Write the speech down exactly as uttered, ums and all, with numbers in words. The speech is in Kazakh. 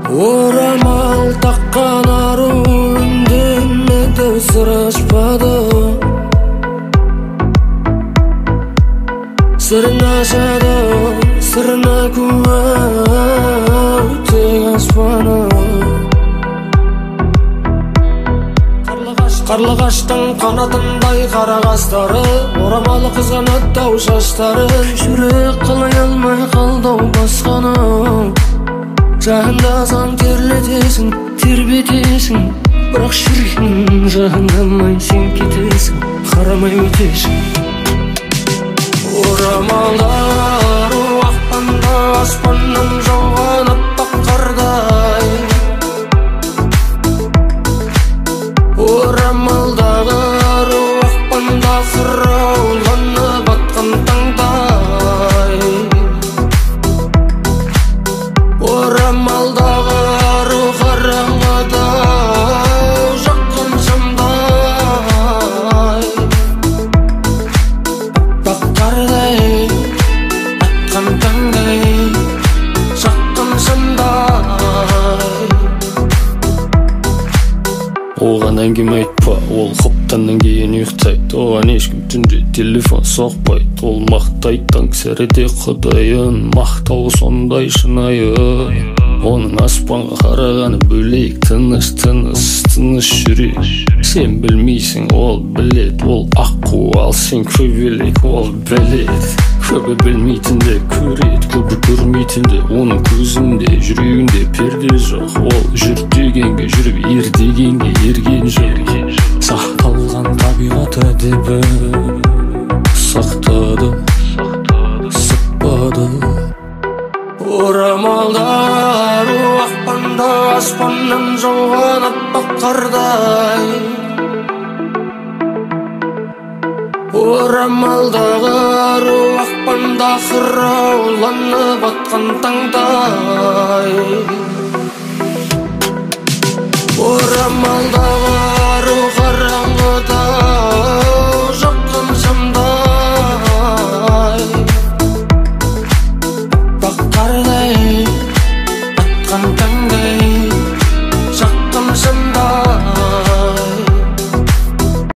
Орамал таққан ару үндемеді, сыр ашпады. Сырын ашады, сырына куә тек аспаны. Қарлығаштың қанатындай қара қастары, орамалы қызғанады тау шаштарын. Жүрек қалай алмай қалдау басқаны. Жағындасаң терлетесің, тербетесің, бірақ жүрегің жағындамай сен кетесің, қарамай өтесің. Орамалдар уақпанда аспаннан жауған аппақ қардай. Орамалдағы уақпанда қырауланып атқан таңдай. Орамалдағы ару қараңғыда жаққан шамдай. Аппақ қардай атқан таңдай, жаққан шамдай. Оған әңгіме айтпа, ол құптаннан кейін ұйықтайды. Оған ешкім түнде телефон соқпайды. Ол мақтайды таң сәріде құдайын, мақтауы сондай шынайы. Оның аспанға қарағаны бөлек, тыныш, тыныш, тыныш жүрек. Сен білмейсің, ол білет, ол аққу, ал сен көбелек, ол білет. Көбі білмейтінді көрет, көбі көрмейтінді оның көзінде, жүрегінде перде жоқ. Ол жүр дегенге жүріп, ер дегенге ерген жоқ. Сақталған табиғат әдебі сақтады, сықпады. Орамалдар уақпанда аспаннан жауған аппақ қардай. Орамалдағы ару ақпанда қырауланып атқан таңдай. Орамалдағы ару қараңғыда